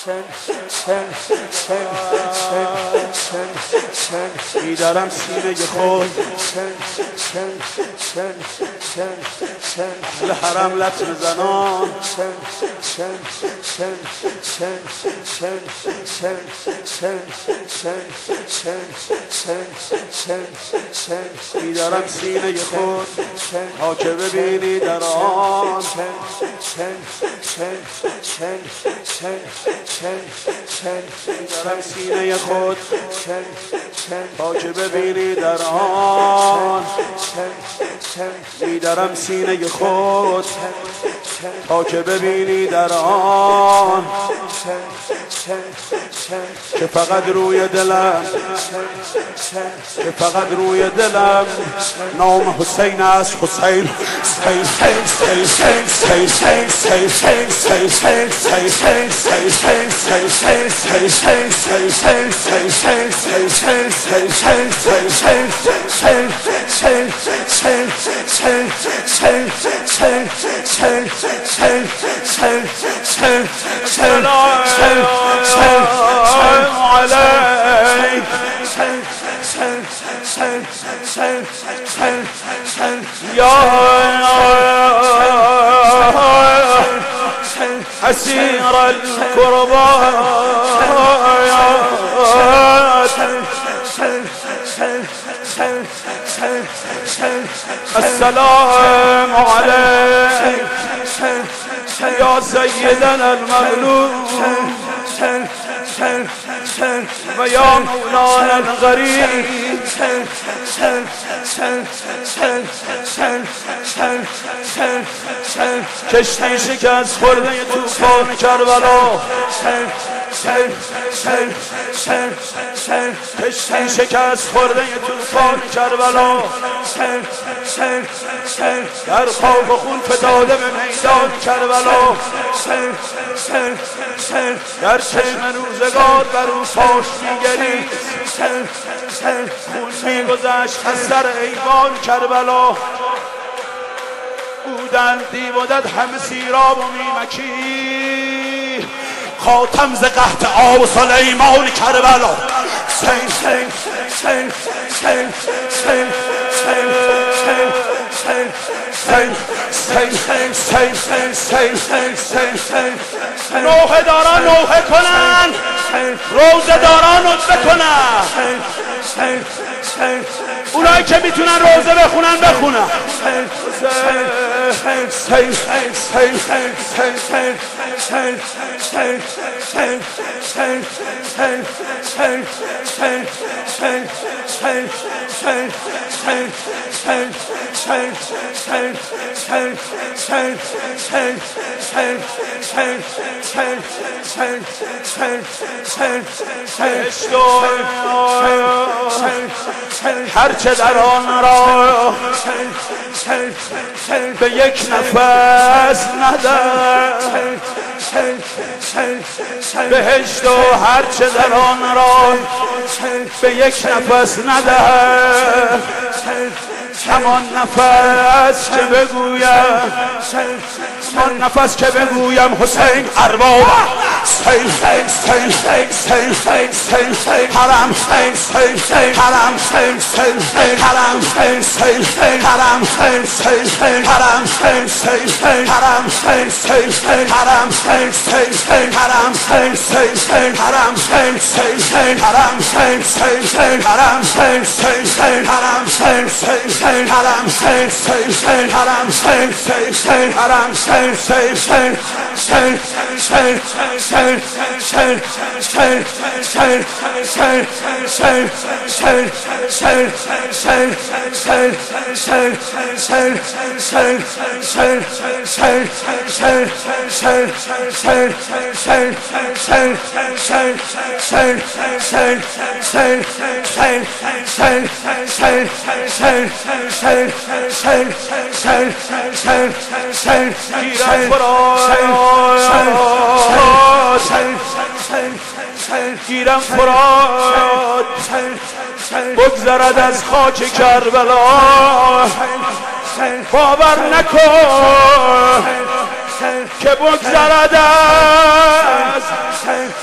میدارم سینه خود لحرم لطم زنان میدارم سینه خود تا که ببینی در آن میدارم سینه خود تا که ببینی در آن میدارم سینه خود تا که ببینی در آن که فقط روی دلم نام حسین است. حسین أسير الكربات السلام عليك يا سيدنا المغلوب ويا مولانا الغريب کشتی شکست خورده طوفان کربلا کشتی شکست خورده طوفان کربلا در خاک و خون فتاده به میدان کربلا در چشم روزگار بر او پاش میگرید خون میگذشت از سر ایوان کربلا بودن دیودد همه سیراب و میمکی خاتم ز قحط آب و سلیمان کربلا نوحه داران نوحه کنن روزه داران نطفه کنن اونایی که میتونن روزه بخونن بخونن هرچه در آن را به یک نفس نده بهشت و هرچه در آن را به یک نفس نده همان نفس که بگویم همان نفس که بگویم حسین ارباب حرم حرم حرم گیرم فرات بگذرد از خاک کربلا باور نکن که بگذرد از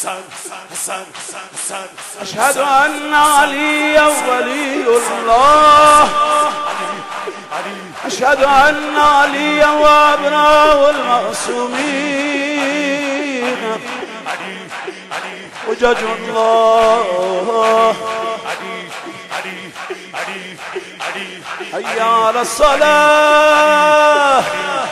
أشهد أن عليا ولي الله أشهد أن عليا وأبناء المعصومين حجج الله حي على الصلاة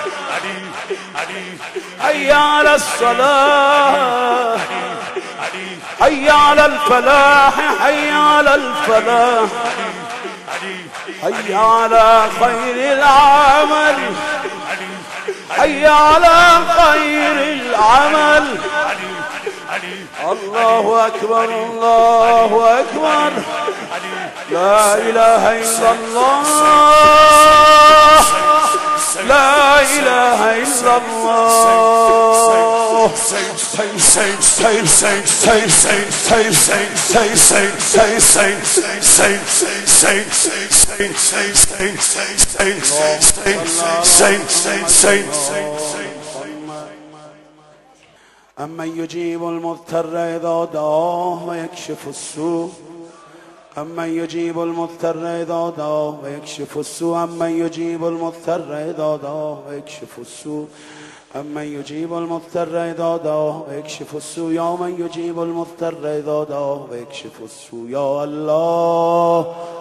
حي على الصلاة حي على الفلاح حي على الفلاح حي على خير العمل حي على خير العمل الله أكبر الله أكبر لا إله إلا الله لا إله إلا الله أمن يجيب المضطر إذا دعاه ويكشف السوء أمن يجيب المضطر إذا دعاه ويكشف السوء أمن يجيب المضطر إذا دعاه ويكشف السوء أمن يجيب المضطر إذا دعاه ويكشف السوء يا من يجيب المضطر إذا دعاه ويكشف السوء يا الله